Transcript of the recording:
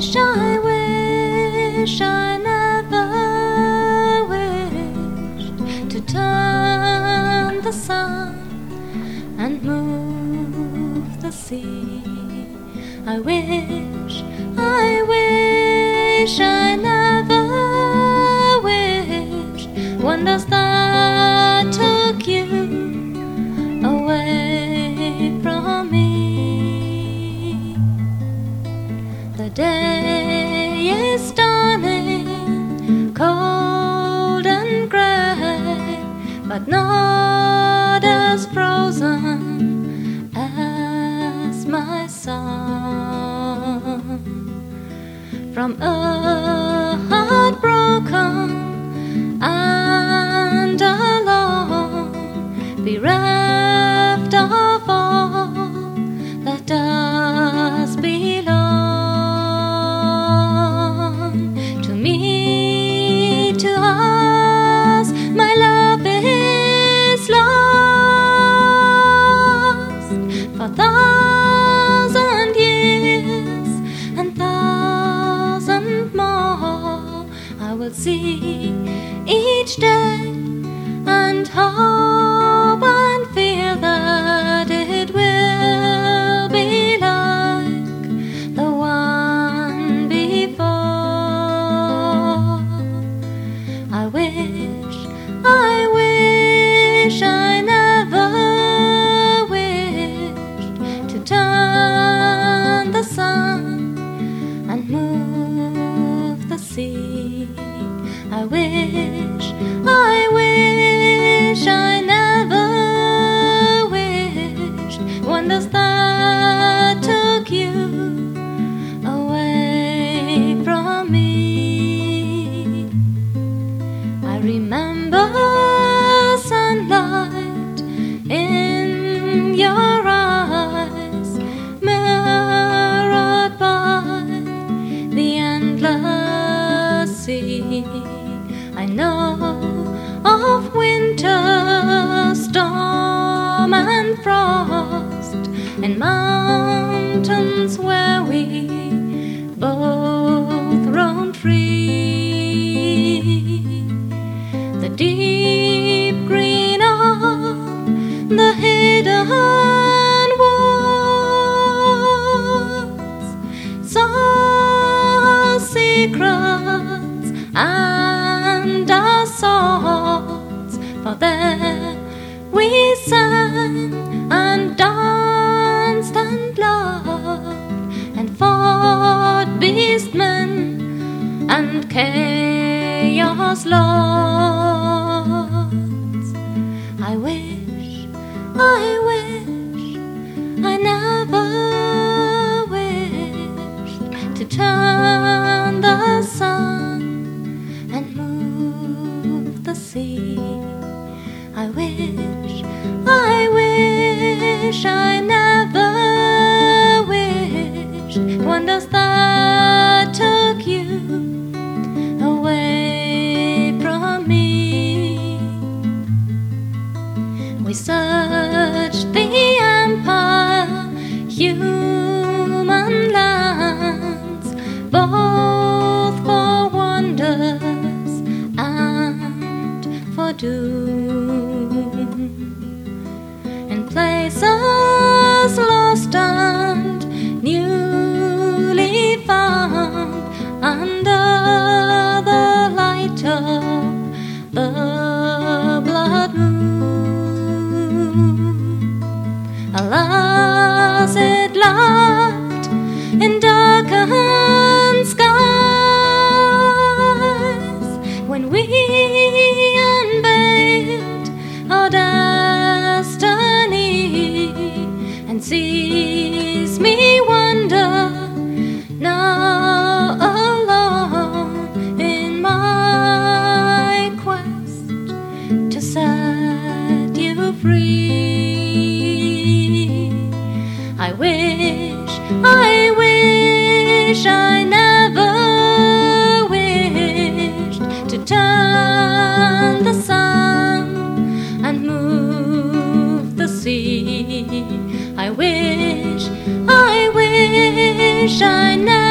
wish I never wished to turn the sun and move the sea. I wish I never wished wonders that took you away from me. The day is dawning, cold and grey, but not as frozen as my son. From a heart broken and alone, bereft of all that does belong to me, to us, my love is lost for 1,000 years and 1,000 more. I will see each day and hope and feel that it will be like the one before. I wish I never wished to turn the sun and move the sea. I wish I never wished wonders that took you away from me. I remember sunlight in your eyes, mirrored by the endless sea. I know of winter, storm and frost, and mountains where we both roam free. The deep green of the hidden woods, saw secrets and our swords, for there we sang and danced and loved and fought beastmen and chaos lords. I wish I never wished to turn the sun and move the sea. I wish I never wished wonders that took you away from me. We searched the empire, human lands, both for wonders and for doom, in places lost and newly found under the light of the blood moon. Alas, it lacked in darkened skies when we unveiled our destiny, and sees me wonder now alone in my quest to set you free. I wish I never wished to turn the sun and move the sea. I wish I never